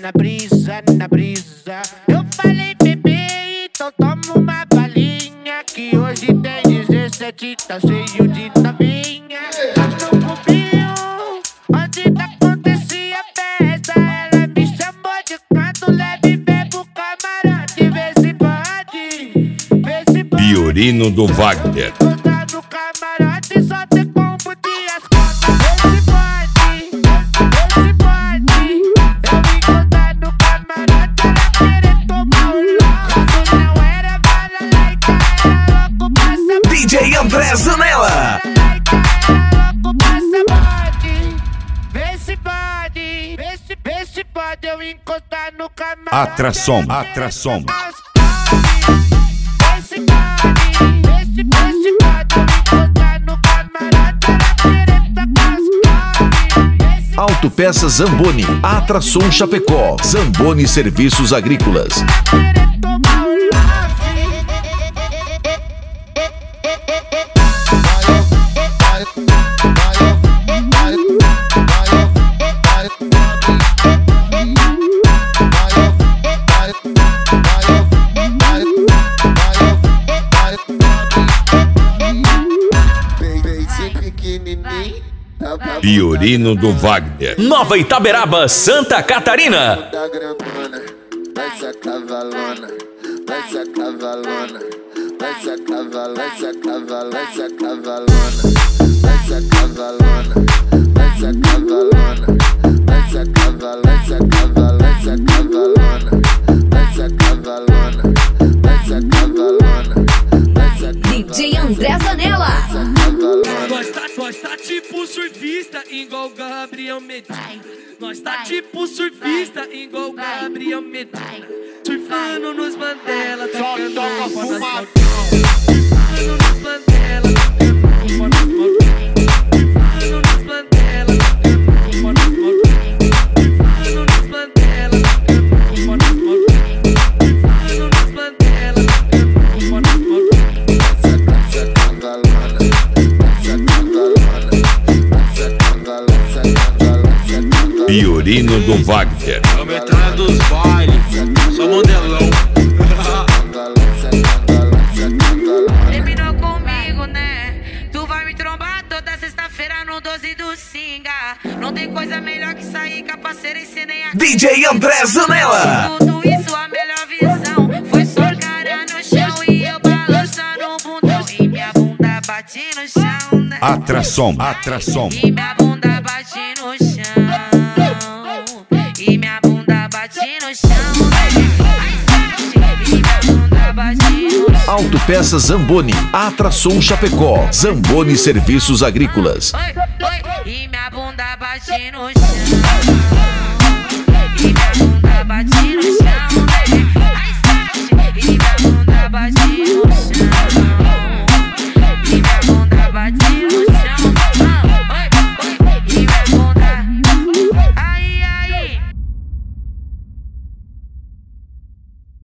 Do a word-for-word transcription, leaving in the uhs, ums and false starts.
na brisa, na brisa. Eu falei, bebê, então toma uma balinha, que hoje tem dezessete, tá cheio de novinha. Lá no clubinho, onde acontecia festa, ela me chamou de canto leve, bebo camarote. Vê se pode, vê se pode. Fiorino do Wagner. Encostar no camarote, só ter combo de as costas. Vê se pode, vê se pode. Eu me encostar no camarote, ela querer tomar o louco. Não era bala like, era louco, passa D J André Zanella. Vê se pode, vê se, vê se pode eu encostar no camarote. Atração, atração. Vê se pode, vê se, vê se pode eu encostar no camarote. Ela querer tacar as cores. Autopeças Zamboni, Atração Chapecó, Zamboni Serviços Agrícolas. Querer tomar o Fiorino do Wagner. Nova Itaberaba, Santa Catarina. Da grandona, vai sacar valona, vai sacar valona, vai sacar valona, vai sacar valona, vai sacar valona, vai sacar valona, vai sacar valona, vai sacar valona, vai sacar valona, vai sacar valona, vai sacar valona, vai sacar valona, vai sacar D J André Zanella. Nós tá, nós tá tipo surfista, igual Gabriel Medina. Nós tá tipo surfista, igual Gabriel Medina. Surfando nos Mandela, tocando a foda nas surfando nos Mandela, tocando a foda nas surfando nos Mandela, tocando a foda nas surfando nos Mandela, tocando a foda nas surfando nos Mandela, tocando a foda nas Fiorino do Wagner. A metralha dos bailes, só modelão. Terminou comigo, né? Tu vai me trombar toda sexta-feira no doze do Singa. Não tem coisa melhor que sair com a parceira e cê nem a D J André Zanella. tudo isso, a melhor visão foi sua cara no chão e eu balançando o bundão. E minha bunda bate no chão, né? Atração, atração. E minha bunda bate no chão. E minha bunda bate no chão, né? Ai, sente, e minha bunda bate no chão. Autopeças Zamboni, Atração Chapecó, Zamboni Serviços Agrícolas. Oi, oi, e minha bunda bate no chão.